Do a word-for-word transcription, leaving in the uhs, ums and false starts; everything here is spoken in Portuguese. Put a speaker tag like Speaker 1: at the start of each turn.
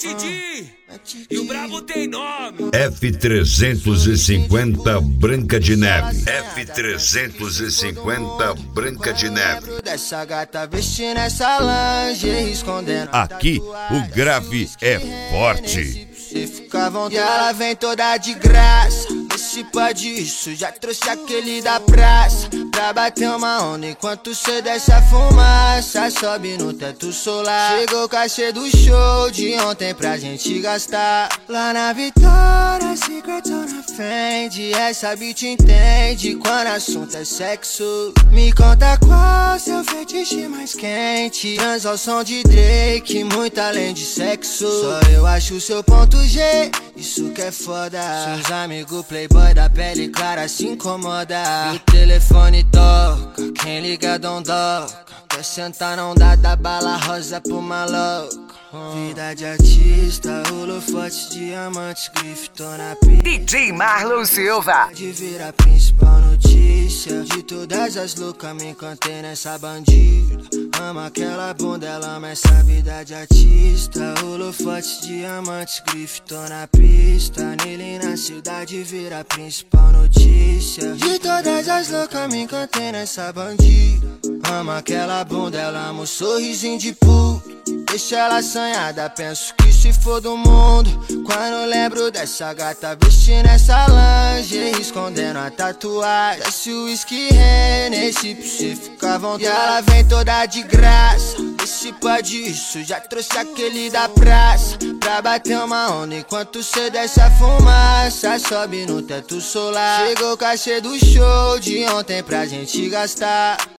Speaker 1: Titi, e o brabo tem nome.
Speaker 2: F trezentos e cinquenta Branca de Neve. F trezentos e cinquenta Branca de Neve.
Speaker 3: Dessa gata vestindo essa lingerie, escondendo.
Speaker 2: Aqui o grave é forte.
Speaker 3: Se fica à vontade, ela vem toda de graça. Esse pode isso, já trouxe aquele da praça pra bater uma onda enquanto cê desce a fumaça. Sobe no teto solar. Chegou o cachê do show de ontem pra gente gastar. Lá na Vitória, Secret ou na Fendi, essa bitch entende quando assunto é sexo. Me conta qual seu fetiche mais quente. Trans ao som de Drake, muito além de sexo. Só eu acho seu ponto G, isso que é foda. Seus amigos playboy da pele clara se incomoda. E o telefone toca, quem liga não toca. Quer sentar não dá, dá bala rosa pro maluco. Vida de artista, holofote, diamantes, grife, tô na pista.
Speaker 4: D J Marlon Silva.
Speaker 3: De vir a principal notícia. De todas as loucas me encantei nessa bandida. Ama aquela bunda, ela ama essa vida de artista. Holofote, diamantes, grife, tô na pista. Nele na cidade vira a principal notícia. De todas as loucas me encantei nessa bandida. Ama aquela bunda, ela ama o sorrisinho de puto. Deixa ela assanhada, penso que se for do mundo. Quando lembro dessa gata vestindo essa lingerie, escondendo a tatuagem. Desce o whisky Hennessy pra você ficar à vontade. E ela vem toda de graça. Esse pode isso, já trouxe aquele da praça pra bater uma onda enquanto cê desce a fumaça. Sobe no teto solar. Chegou o cachê do show de ontem pra gente gastar.